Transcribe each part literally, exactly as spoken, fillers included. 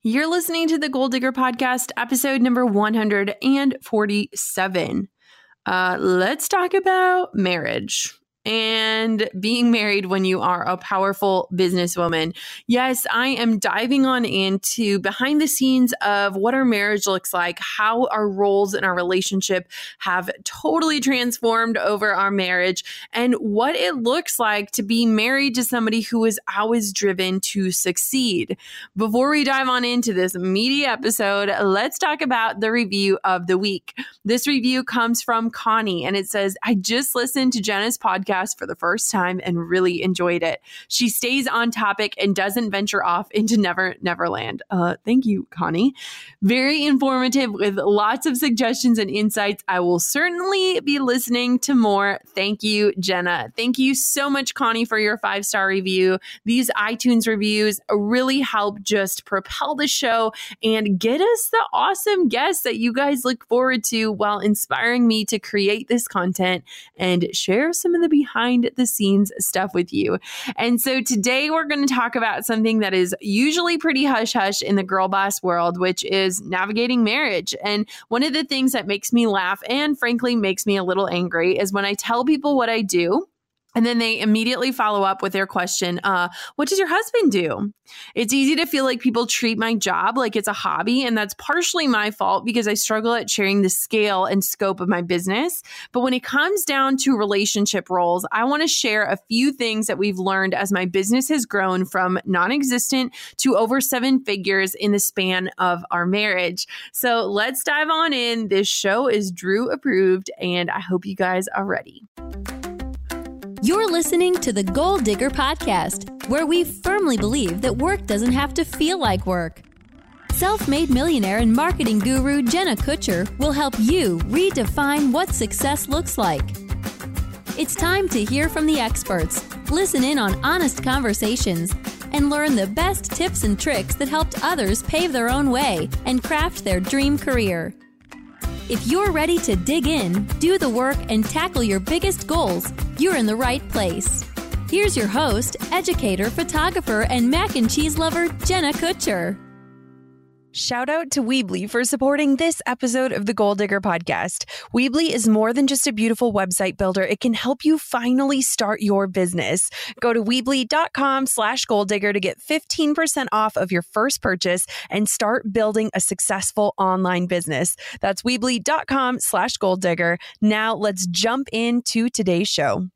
You're listening to the Goal Digger Podcast, episode number one hundred forty-seven. Uh, let's talk about marriage and being married when you are a powerful businesswoman. Yes, I am diving on into behind the scenes of what our marriage looks like, how our roles in our relationship have totally transformed over our marriage, and what it looks like to be married to somebody who is always driven to succeed. Before we dive on into this meaty episode, let's talk about the review of the week. This review comes from Connie, and it says, I just listened to Jenna's podcast for the first time and really enjoyed it. She stays on topic and doesn't venture off into Never Neverland. Uh, thank you, Connie. Very informative with lots of suggestions and insights. I will certainly be listening to more. Thank you, Jenna. Thank you so much, Connie, for your five-star review. These iTunes reviews really help just propel the show and get us the awesome guests that you guys look forward to while inspiring me to create this content and share some of the behind the scenes stuff with you. And so today we're going to talk about something that is usually pretty hush hush in the girl boss world, which is navigating marriage. And one of the things that makes me laugh and frankly makes me a little angry is when I tell people what I do, and then they immediately follow up with their question, uh, what does your husband do? It's easy to feel like people treat my job like it's a hobby, and that's partially my fault because I struggle at sharing the scale and scope of my business. But when it comes down to relationship roles, I want to share a few things that we've learned as my business has grown from non-existent to over seven figures in the span of our marriage. So let's dive on in. This show is Drew approved, and I hope you guys are ready. You're listening to the Goal Digger Podcast, where we firmly believe that work doesn't have to feel like work. Self-made millionaire and marketing guru Jenna Kutcher will help you redefine what success looks like. It's time to hear from the experts, listen in on honest conversations, and learn the best tips and tricks that helped others pave their own way and craft their dream career. If you're ready to dig in, do the work, and tackle your biggest goals, you're in the right place. Here's your host, educator, photographer, and mac and cheese lover, Jenna Kutcher. Shout out to Weebly for supporting this episode of the Goal Digger Podcast. Weebly is more than just a beautiful website builder. It can help you finally start your business. Go to Weebly.com slash Goal Digger to get fifteen percent off of your first purchase and start building a successful online business. That's Weebly.com slash Goal Digger. Now let's jump into today's show.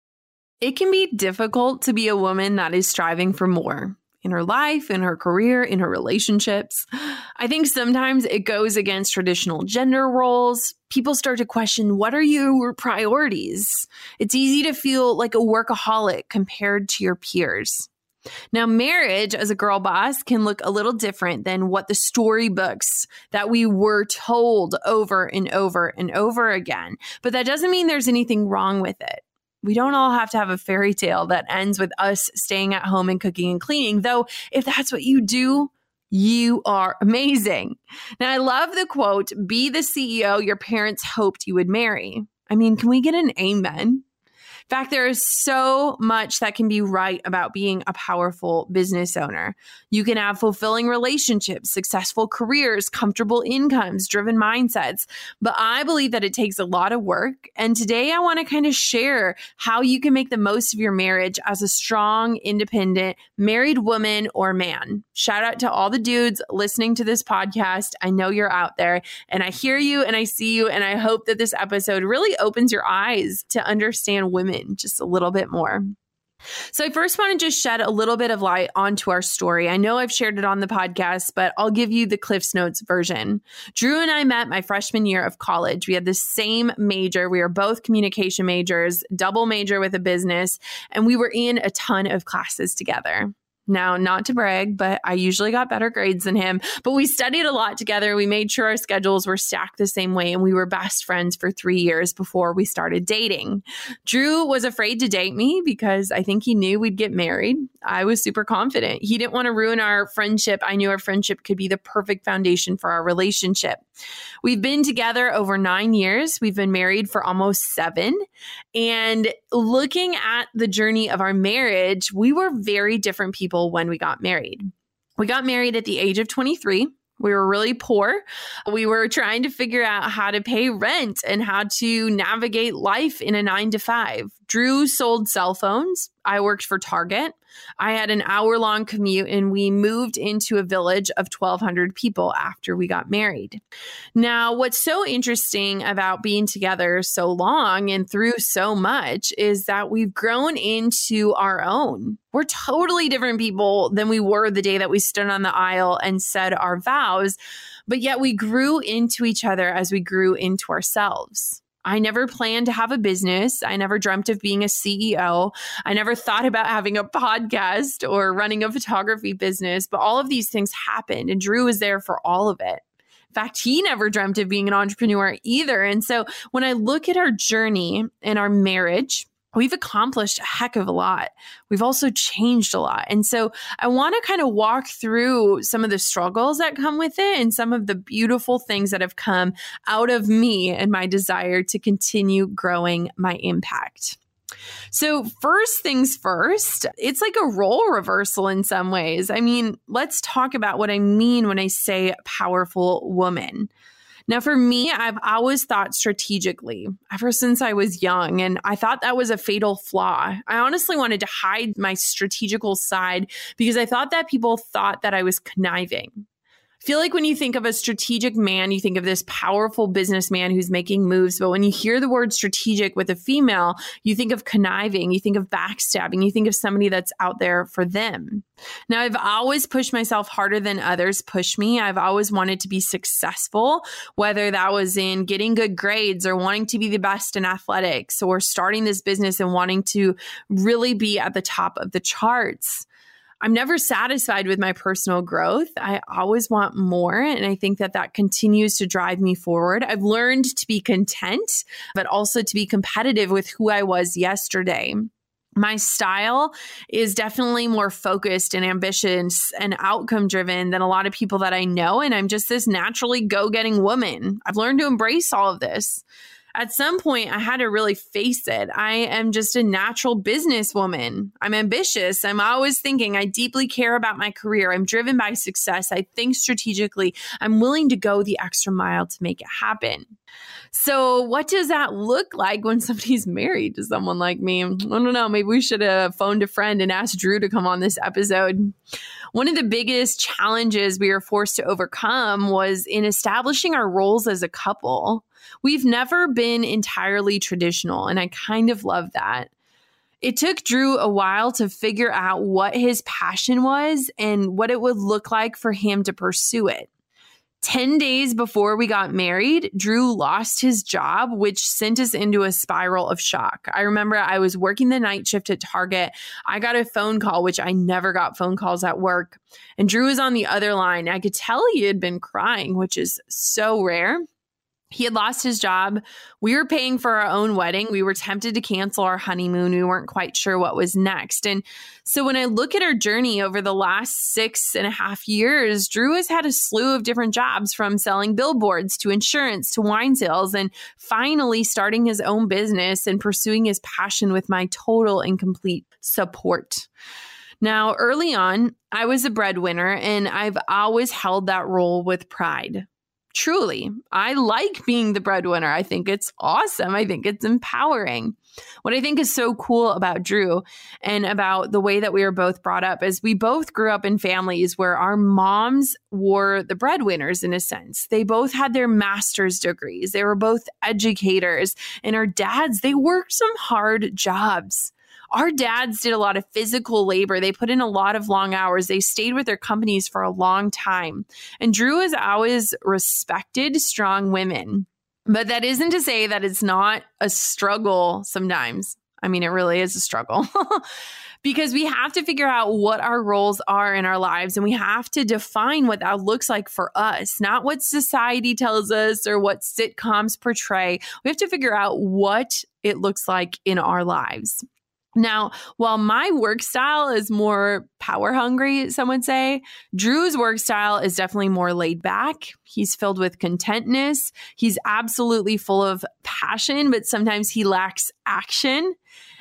It can be difficult to be a woman that is striving for more. In her life, in her career, in her relationships. I think sometimes it goes against traditional gender roles. People start to question, what are your priorities? It's easy to feel like a workaholic compared to your peers. Now, marriage as a girl boss can look a little different than what the storybooks that we were told over and over and over again. But that doesn't mean there's anything wrong with it. We don't all have to have a fairy tale that ends with us staying at home and cooking and cleaning, though if that's what you do, you are amazing. Now, I love the quote, be the C E O your parents hoped you would marry. I mean, can we get an amen? In fact, there is so much that can be right about being a powerful business owner. You can have fulfilling relationships, successful careers, comfortable incomes, driven mindsets. But I believe that it takes a lot of work. And today I want to kind of share how you can make the most of your marriage as a strong, independent, married woman or man. Shout out to all the dudes listening to this podcast. I know you're out there and I hear you and I see you. And I hope that this episode really opens your eyes to understand women just a little bit more. So I first want to just shed a little bit of light onto our story. I know I've shared it on the podcast, but I'll give you the Cliff's Notes version. Drew and I met my freshman year of college. We had the same major. We were both communication majors, double major with a business, and we were in a ton of classes together. Now, not to brag, but I usually got better grades than him. But we studied a lot together. We made sure our schedules were stacked the same way, and we were best friends for three years before we started dating. Drew was afraid to date me because I think he knew we'd get married. I was super confident. He didn't want to ruin our friendship. I knew our friendship could be the perfect foundation for our relationship. We've been together over nine years. We've been married for almost seven. And looking at the journey of our marriage, we were very different people when we got married. We got married at the age of twenty-three. We were really poor. We were trying to figure out how to pay rent and how to navigate life in a nine to five. Drew sold cell phones. I worked for Target. I had an hour-long commute, and we moved into a village of twelve hundred people after we got married. Now, what's so interesting about being together so long and through so much is that we've grown into our own. We're totally different people than we were the day that we stood on the aisle and said our vows, but yet we grew into each other as we grew into ourselves. I never planned to have a business. I never dreamt of being a C E O. I never thought about having a podcast or running a photography business, but all of these things happened, and Drew was there for all of it. In fact, he never dreamt of being an entrepreneur either. And so when I look at our journey and our marriage, we've accomplished a heck of a lot. We've also changed a lot. And so I want to kind of walk through some of the struggles that come with it and some of the beautiful things that have come out of me and my desire to continue growing my impact. So first things first, it's like a role reversal in some ways. I mean, let's talk about what I mean when I say powerful woman. Now, for me, I've always thought strategically ever since I was young, and I thought that was a fatal flaw. I honestly wanted to hide my strategical side because I thought that people thought that I was conniving. I feel like when you think of a strategic man, you think of this powerful businessman who's making moves. But when you hear the word strategic with a female, you think of conniving, you think of backstabbing, you think of somebody that's out there for them. Now, I've always pushed myself harder than others push me. I've always wanted to be successful, whether that was in getting good grades or wanting to be the best in athletics or starting this business and wanting to really be at the top of the charts. I'm never satisfied with my personal growth. I always want more. And I think that that continues to drive me forward. I've learned to be content, but also to be competitive with who I was yesterday. My style is definitely more focused and ambitious and outcome driven than a lot of people that I know. And I'm just this naturally go-getting woman. I've learned to embrace all of this. At some point, I had to really face it. I am just a natural businesswoman. I'm ambitious. I'm always thinking. I deeply care about my career. I'm driven by success. I think strategically. I'm willing to go the extra mile to make it happen. So what does that look like when somebody's married to someone like me? I don't know. Maybe we should have phoned a friend and asked Drew to come on this episode. One of the biggest challenges we were forced to overcome was in establishing our roles as a couple. We've never been entirely traditional, and I kind of love that. It took Drew a while to figure out what his passion was and what it would look like for him to pursue it. Ten days before we got married, Drew lost his job, which sent us into a spiral of shock. I remember I was working the night shift at Target. I got a phone call, which I never got phone calls at work. And Drew was on the other line. I could tell he had been crying, which is so rare. He had lost his job. We were paying for our own wedding. We were tempted to cancel our honeymoon. We weren't quite sure what was next. And so when I look at our journey over the last six and a half years, Drew has had a slew of different jobs, from selling billboards to insurance to wine sales, and finally starting his own business and pursuing his passion with my total and complete support. Now, early on, I was a breadwinner, and I've always held that role with pride. Truly, I like being the breadwinner. I think it's awesome. I think it's empowering. What I think is so cool about Drew and about the way that we were both brought up is we both grew up in families where our moms were the breadwinners in a sense. They both had their master's degrees. They were both educators. And our dads, they worked some hard jobs. Our dads did a lot of physical labor. They put in a lot of long hours. They stayed with their companies for a long time. And Drew has always respected strong women. But that isn't to say that it's not a struggle sometimes. I mean, it really is a struggle. Because we have to figure out what our roles are in our lives, and we have to define what that looks like for us, not what society tells us or what sitcoms portray. We have to figure out what it looks like in our lives. Now, while my work style is more power hungry, some would say, Drew's work style is definitely more laid back. He's filled with contentness. He's absolutely full of passion, but sometimes he lacks action.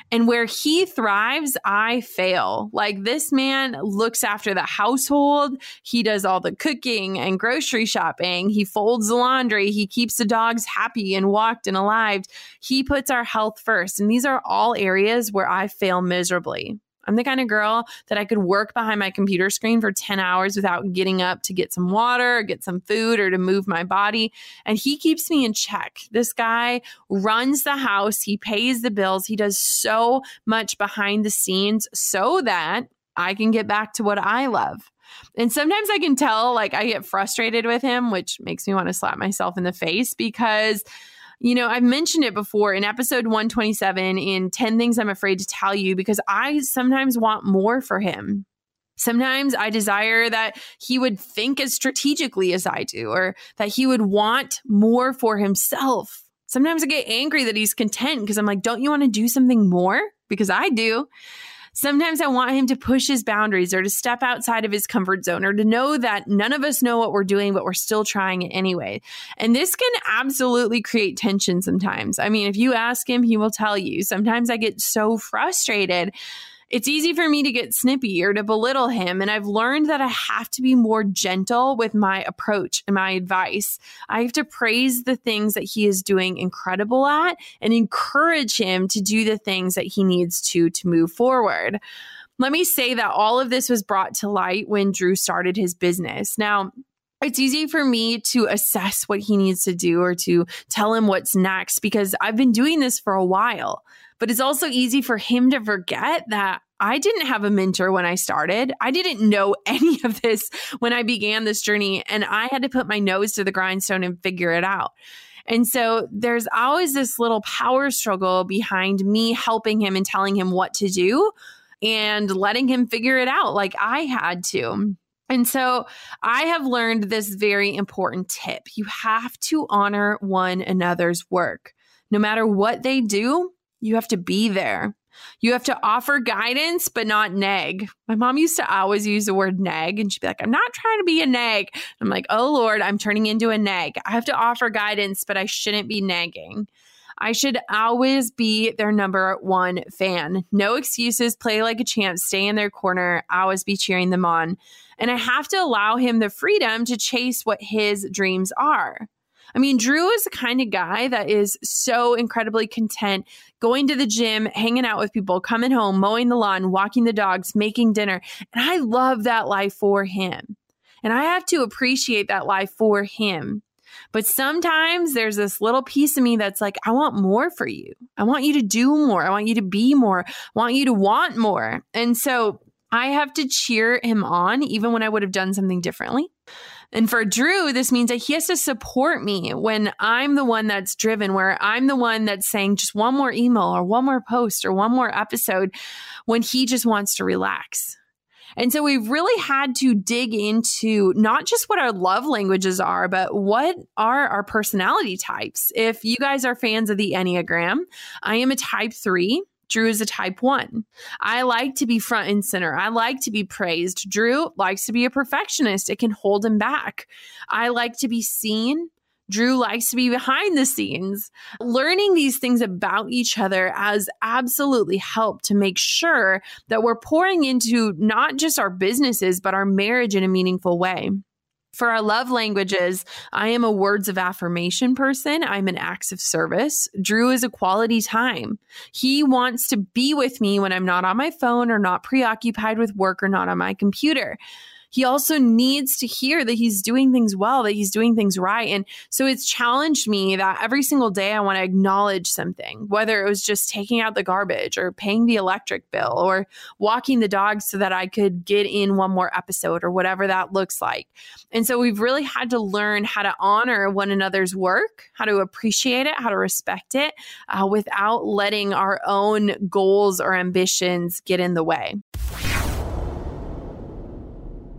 And where he thrives, I fail. Like, this man looks after the household. He does all the cooking and grocery shopping. He folds the laundry. He keeps the dogs happy and walked and alive. He puts our health first. And these are all areas where I fail miserably. I'm the kind of girl that I could work behind my computer screen for ten hours without getting up to get some water or get some food or to move my body. And he keeps me in check. This guy runs the house. He pays the bills. He does so much behind the scenes so that I can get back to what I love. And sometimes I can tell, like, I get frustrated with him, which makes me want to slap myself in the face because, you know, I've mentioned it before in episode one twenty-seven in ten Things I'm Afraid to Tell You, because I sometimes want more for him. Sometimes I desire that he would think as strategically as I do, or that he would want more for himself. Sometimes I get angry that he's content because I'm like, don't you want to do something more? Because I do. Sometimes I want him to push his boundaries or to step outside of his comfort zone or to know that none of us know what we're doing, but we're still trying it anyway. And this can absolutely create tension sometimes. I mean, if you ask him, he will tell you. Sometimes I get so frustrated. It's easy for me to get snippy or to belittle him. And I've learned that I have to be more gentle with my approach and my advice. I have to praise the things that he is doing incredible at and encourage him to do the things that he needs to to move forward. Let me say that all of this was brought to light when Drew started his business. Now, it's easy for me to assess what he needs to do or to tell him what's next because I've been doing this for a while. But it's also easy for him to forget that I didn't have a mentor when I started. I didn't know any of this when I began this journey, and I had to put my nose to the grindstone and figure it out. And so there's always this little power struggle behind me helping him and telling him what to do and letting him figure it out like I had to. And so I have learned this very important tip. You have to honor one another's work. No matter what they do, you have to be there. You have to offer guidance, but not nag. My mom used to always use the word nag, and she'd be like, I'm not trying to be a nag. I'm like, oh Lord, I'm turning into a nag. I have to offer guidance, but I shouldn't be nagging. I should always be their number one fan. No excuses, play like a champ, stay in their corner, always be cheering them on. And I have to allow him the freedom to chase what his dreams are. I mean, Drew is the kind of guy that is so incredibly content going to the gym, hanging out with people, coming home, mowing the lawn, walking the dogs, making dinner. And I love that life for him. And I have to appreciate that life for him. But sometimes there's this little piece of me that's like, I want more for you. I want you to do more. I want you to be more. I want you to want more. And so I have to cheer him on, even when I would have done something differently. And for Drew, this means that he has to support me when I'm the one that's driven, where I'm the one that's saying just one more email or one more post or one more episode when he just wants to relax. And so we've really had to dig into not just what our love languages are, but what are our personality types. If you guys are fans of the Enneagram, I am a type three. Drew is a type one. I like to be front and center. I like to be praised. Drew likes to be a perfectionist. It can hold him back. I like to be seen. Drew likes to be behind the scenes. Learning these things about each other has absolutely helped to make sure that we're pouring into not just our businesses, but our marriage in a meaningful way. For our love languages, I am a words of affirmation person. I'm an acts of service. Drew is a quality time. He wants to be with me when I'm not on my phone or not preoccupied with work or not on my computer. He also needs to hear that he's doing things well, that he's doing things right. And so it's challenged me that every single day I want to acknowledge something, whether it was just taking out the garbage or paying the electric bill or walking the dog so that I could get in one more episode or whatever that looks like. And so we've really had to learn how to honor one another's work, how to appreciate it, how to respect it, uh, without letting our own goals or ambitions get in the way.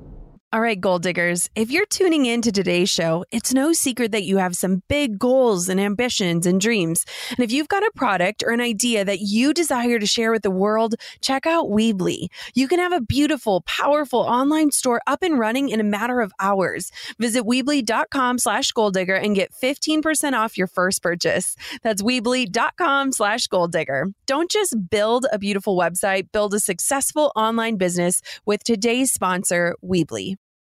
All right, goal diggers, if you're tuning in to today's show, it's no secret that you have some big goals and ambitions and dreams. And if you've got a product or an idea that you desire to share with the world, check out Weebly. You can have a beautiful, powerful online store up and running in a matter of hours. Visit Weebly.com slash goal digger and get fifteen percent off your first purchase. That's Weebly.com slash goal digger. Don't just build a beautiful website, build a successful online business with today's sponsor, Weebly.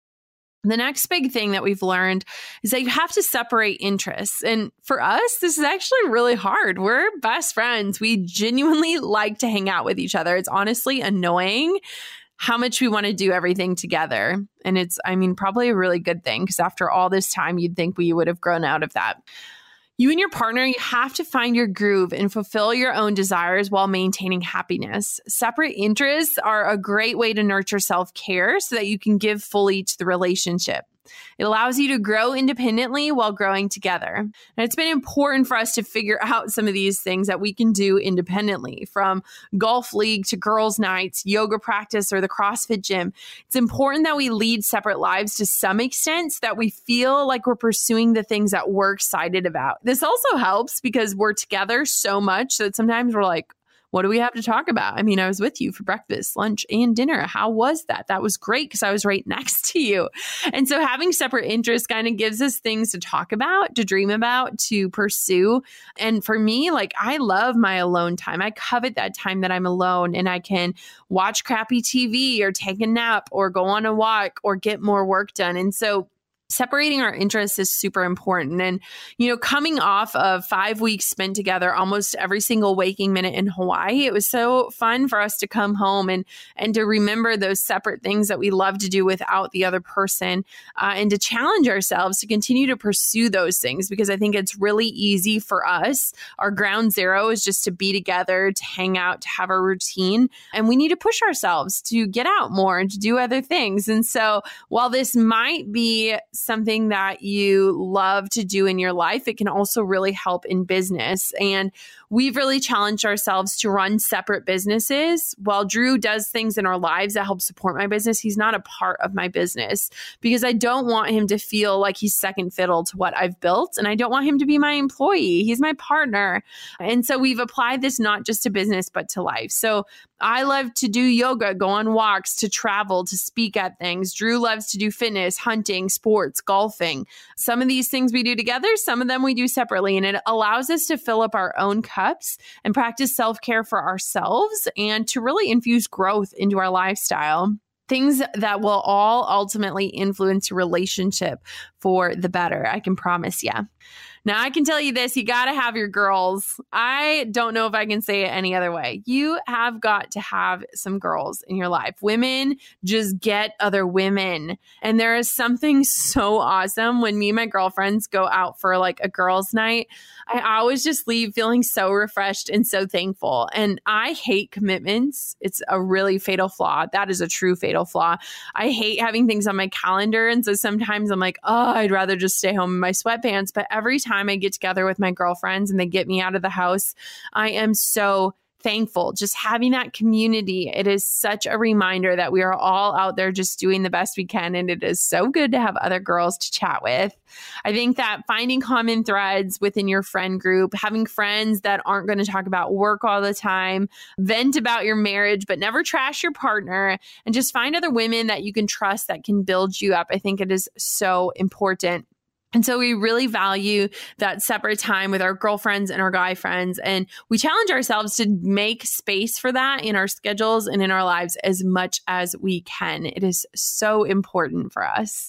The next big thing that we've learned is that you have to separate interests. And for us, this is actually really hard. We're best friends. We genuinely like to hang out with each other. It's honestly annoying how much we want to do everything together. And it's, I mean, probably a really good thing because after all this time, you'd think we would have grown out of that. You and your partner, you have to find your groove and fulfill your own desires while maintaining happiness. Separate interests are a great way to nurture self-care so that you can give fully to the relationship. It allows you to grow independently while growing together. And it's been important for us to figure out some of these things that we can do independently, from golf league to girls' nights, yoga practice, or the CrossFit gym. It's important that we lead separate lives to some extent so that we feel like we're pursuing the things that we're excited about. This also helps because we're together so much that sometimes we're like, what do we have to talk about? I mean, I was with you for breakfast, lunch, and dinner. How was that? That was great because I was right next to you. And so having separate interests kind of gives us things to talk about, to dream about, to pursue. And for me, like, I love my alone time. I covet that time that I'm alone and I can watch crappy T V or take a nap or go on a walk or get more work done. And so separating our interests is super important. And, you know, coming off of five weeks spent together, almost every single waking minute in Hawaii, it was so fun for us to come home and, and to remember those separate things that we love to do without the other person, uh, and to challenge ourselves to continue to pursue those things, because I think it's really easy for us. Our ground zero is just to be together, to hang out, to have a routine. And we need to push ourselves to get out more and to do other things. And so while this might be something that you love to do in your life, it can also really help in business. And we've really challenged ourselves to run separate businesses. While Drew does things in our lives that help support my business, he's not a part of my business because I don't want him to feel like he's second fiddle to what I've built. And I don't want him to be my employee. He's my partner. And so we've applied this not just to business, but to life. So I love to do yoga, go on walks, to travel, to speak at things. Drew loves to do fitness, hunting, sports, golfing. Some of these things we do together, some of them we do separately. And it allows us to fill up our own cups and practice self-care for ourselves and to really infuse growth into our lifestyle. Things that will all ultimately influence your relationship for the better, I can promise you. Now, I can tell you this, you got to have your girls. I don't know if I can say it any other way. You have got to have some girls in your life. Women just get other women. And there is something so awesome when me and my girlfriends go out for like a girls' night. I always just leave feeling so refreshed and so thankful. And I hate commitments. It's a really fatal flaw. That is a true fatal flaw. I hate having things on my calendar. And so sometimes I'm like, oh, I'd rather just stay home in my sweatpants. But every time I get together with my girlfriends and they get me out of the house, I am so thankful. Just having that community, it is such a reminder that we are all out there just doing the best we can. And it is so good to have other girls to chat with. I think that finding common threads within your friend group, having friends that aren't going to talk about work all the time, vent about your marriage, but never trash your partner, and just find other women that you can trust that can build you up. I think it is so important. And so we really value that separate time with our girlfriends and our guy friends. And we challenge ourselves to make space for that in our schedules and in our lives as much as we can. It is so important for us.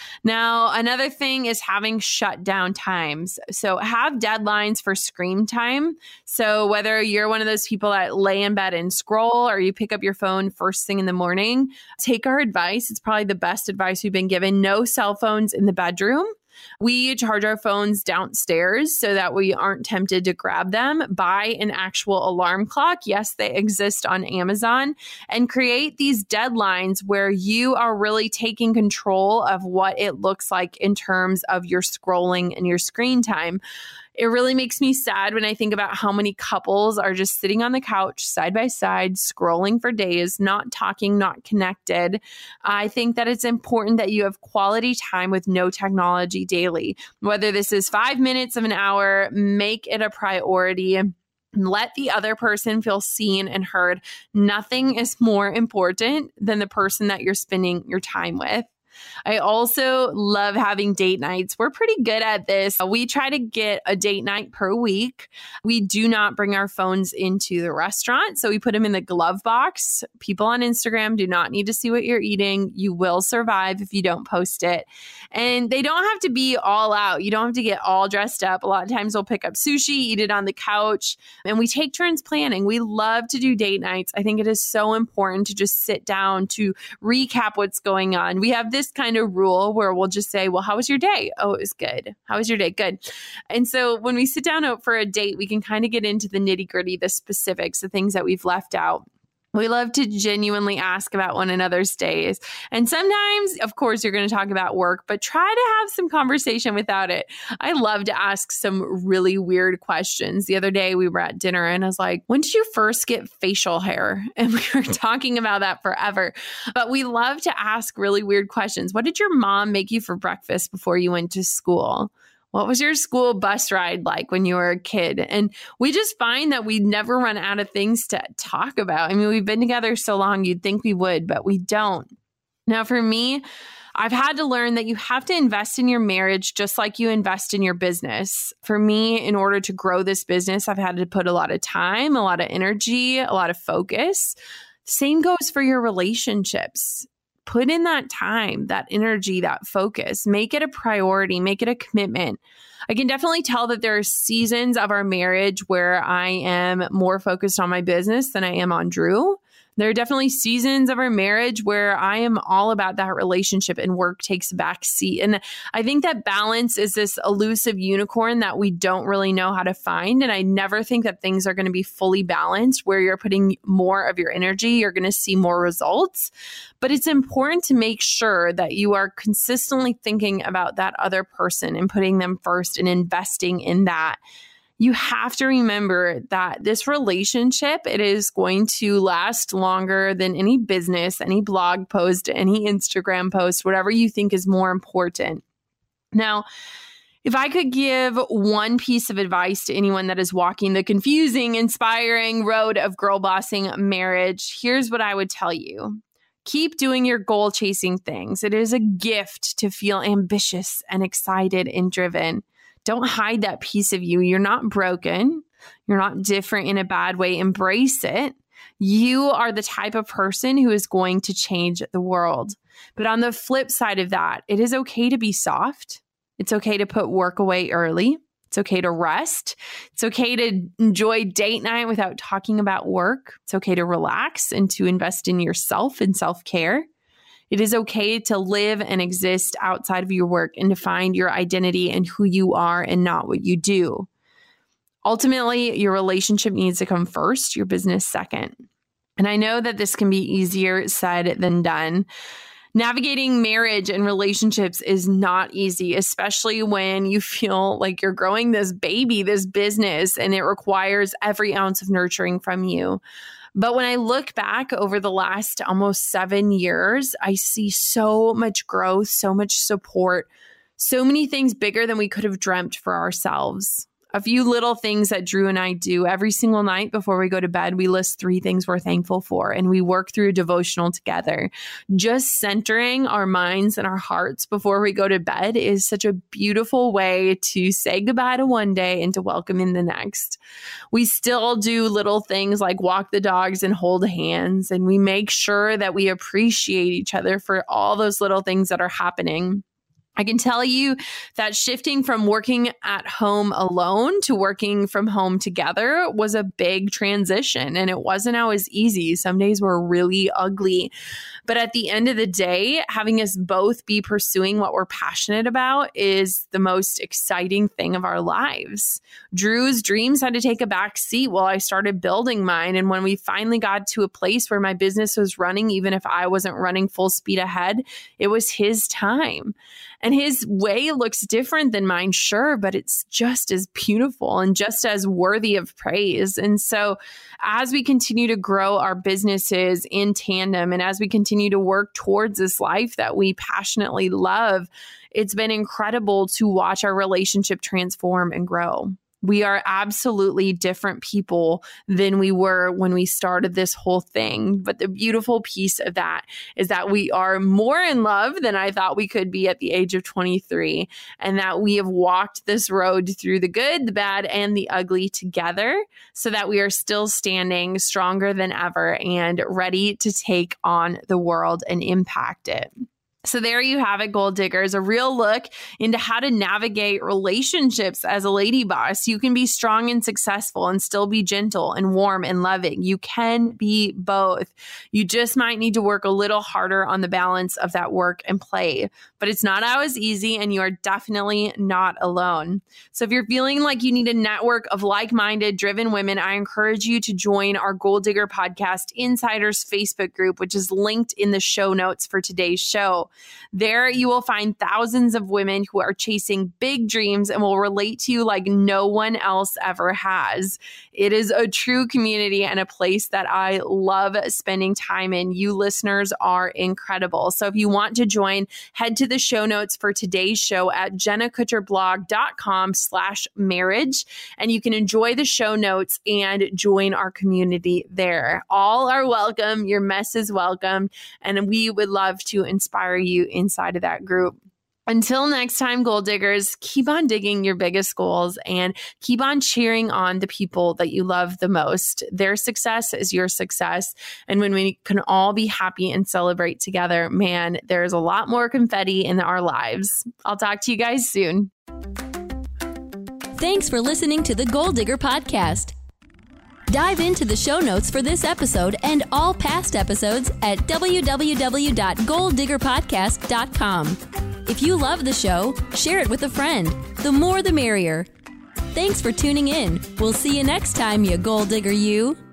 Now, another thing is having shutdown times. So have deadlines for screen time. So whether you're one of those people that lay in bed and scroll or you pick up your phone first thing in the morning, take our advice. It's probably the best advice we've been given. No cell phones in the bedroom. We charge our phones downstairs so that we aren't tempted to grab them. Buy an actual alarm clock. Yes, they exist on Amazon. And create these deadlines where you are really taking control of what it looks like in terms of your scrolling and your screen time. It really makes me sad when I think about how many couples are just sitting on the couch side by side, scrolling for days, not talking, not connected. I think that it's important that you have quality time with no technology daily. Whether this is five minutes of an hour, make it a priority. Let the other person feel seen and heard. Nothing is more important than the person that you're spending your time with. I also love having date nights. We're pretty good at this. We try to get a date night per week. We do not bring our phones into the restaurant, so we put them in the glove box. People on Instagram do not need to see what you're eating. You will survive if you don't post it. And they don't have to be all out. You don't have to get all dressed up. A lot of times we'll pick up sushi, eat it on the couch, and we take turns planning. We love to do date nights. I think it is so important to just sit down to recap what's going on. We have this kind of rule where we'll just say, well, how was your day? Oh, it was good. How was your day? Good. And so when we sit down for a date, we can kind of get into the nitty gritty, the specifics, the things that we've left out. We love to genuinely ask about one another's days. And sometimes, of course, you're going to talk about work, but try to have some conversation without it. I love to ask some really weird questions. The other day we were at dinner and I was like, when did you first get facial hair? And we were talking about that forever. But we love to ask really weird questions. What did your mom make you for breakfast before you went to school? What was your school bus ride like when you were a kid? And we just find that we never run out of things to talk about. I mean, we've been together so long, you'd think we would, but we don't. Now, for me, I've had to learn that you have to invest in your marriage just like you invest in your business. For me, in order to grow this business, I've had to put a lot of time, a lot of energy, a lot of focus. Same goes for your relationships. Put in that time, that energy, that focus. Make it a priority. Make it a commitment. I can definitely tell that there are seasons of our marriage where I am more focused on my business than I am on Drew. There are definitely seasons of our marriage where I am all about that relationship and work takes a back seat. And I think that balance is this elusive unicorn that we don't really know how to find. And I never think that things are going to be fully balanced where you're putting more of your energy, you're going to see more results. But it's important to make sure that you are consistently thinking about that other person and putting them first and investing in that. You have to remember that this relationship, it is going to last longer than any business, any blog post, any Instagram post, whatever you think is more important. Now, if I could give one piece of advice to anyone that is walking the confusing, inspiring road of girl bossing marriage, here's what I would tell you. Keep doing your goal chasing things. It is a gift to feel ambitious and excited and driven. Don't hide that piece of you. You're not broken. You're not different in a bad way. Embrace it. You are the type of person who is going to change the world. But on the flip side of that, it is okay to be soft. It's okay to put work away early. It's okay to rest. It's okay to enjoy date night without talking about work. It's okay to relax and to invest in yourself and self-care. It is okay to live and exist outside of your work and to find your identity and who you are and not what you do. Ultimately, your relationship needs to come first, your business second. And I know that this can be easier said than done. Navigating marriage and relationships is not easy, especially when you feel like you're growing this baby, this business, and it requires every ounce of nurturing from you. But when I look back over the last almost seven years, I see so much growth, so much support, so many things bigger than we could have dreamt for ourselves. A few little things that Drew and I do every single night before we go to bed, we list three things we're thankful for, and we work through a devotional together. Just centering our minds and our hearts before we go to bed is such a beautiful way to say goodbye to one day and to welcome in the next. We still do little things like walk the dogs and hold hands, and we make sure that we appreciate each other for all those little things that are happening. I can tell you that shifting from working at home alone to working from home together was a big transition, and it wasn't always easy. Some days were really ugly, But at the end of the day, having us both be pursuing what we're passionate about is the most exciting thing of our lives. Drew's dreams had to take a back seat while I started building mine. And when we finally got to a place where my business was running, even if I wasn't running full speed ahead, it was his time. And his way looks different than mine, sure, but it's just as beautiful and just as worthy of praise. And so as we continue to grow our businesses in tandem and as we continue to work towards this life that we passionately love, it's been incredible to watch our relationship transform and grow. We are absolutely different people than we were when we started this whole thing. But the beautiful piece of that is that we are more in love than I thought we could be at the age of twenty-three, and that we have walked this road through the good, the bad, and the ugly together so that we are still standing stronger than ever and ready to take on the world and impact it. So there you have it, Goal Diggers, a real look into how to navigate relationships as a lady boss. You can be strong and successful and still be gentle and warm and loving. You can be both. You just might need to work a little harder on the balance of that work and play. But it's not always easy, and you are definitely not alone. So if you're feeling like you need a network of like-minded, driven women, I encourage you to join our Goal Digger Podcast Insiders Facebook group, which is linked in the show notes for today's show. There you will find thousands of women who are chasing big dreams and will relate to you like no one else ever has. It is a true community and a place that I love spending time in. You listeners are incredible. So if you want to join, head to the show notes for today's show at jennakutcherblog.com slash marriage, and you can enjoy the show notes and join our community there. All are welcome. Your mess is welcome. And we would love to inspire you inside of that group. Until next time, Goal Diggers, keep on digging your biggest goals and keep on cheering on the people that you love the most. Their success is your success. And when we can all be happy and celebrate together, man, there's a lot more confetti in our lives. I'll talk to you guys soon. Thanks for listening to the Goal Digger Podcast. Dive into the show notes for this episode and all past episodes at w w w dot goal digger podcast dot com. If you love the show, share it with a friend. The more the merrier. Thanks for tuning in. We'll see you next time, you Goal Digger you.